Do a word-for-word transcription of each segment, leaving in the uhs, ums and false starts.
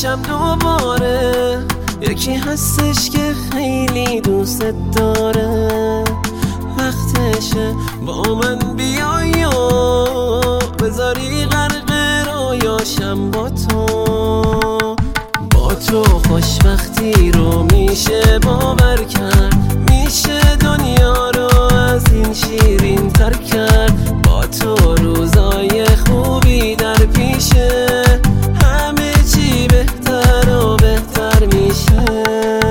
عاشقشم دوباره. یکی هستش که خیلی دوست داره، وقتشه با من بیای و بذاری غرق رویاشم با تو. با تو خوشبختی رو میشه باور کرد، میشه دنیا رو از این شیرین تر کرد. با تو روزای خوبی در پیشه، همه چی بهتر و بهتر میشه.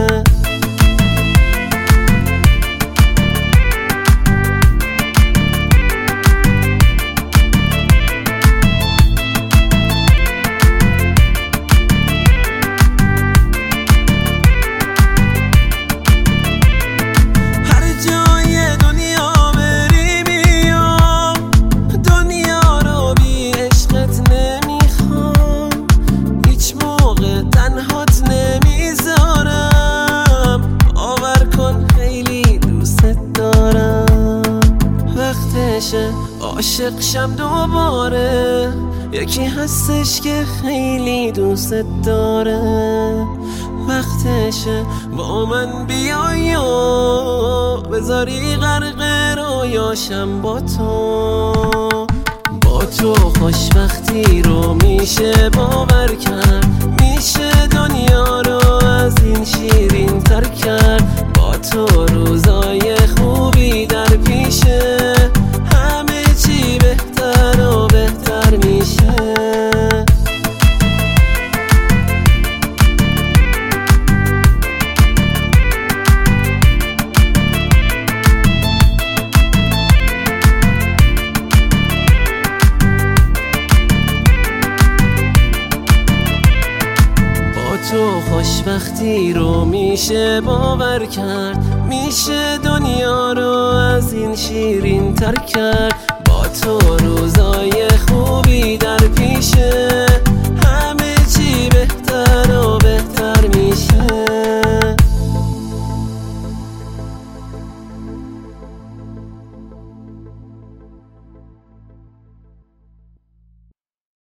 عاشقشم دوباره. یکی هستش که خیلی دوست داره، وقتشه با من بیای و بذاری غرق رویاشم با تو. با تو خوشبختی رو میشه باور کرد، میشه دنیا رو از این شیرین تر کرد. با تو روزای خوبی در پیشه، همه چی بهتر و بهتر میشه. تو خوشبختی رو میشه باور کرد، میشه دنیا رو از این شیرین تر کرد. با تو روزای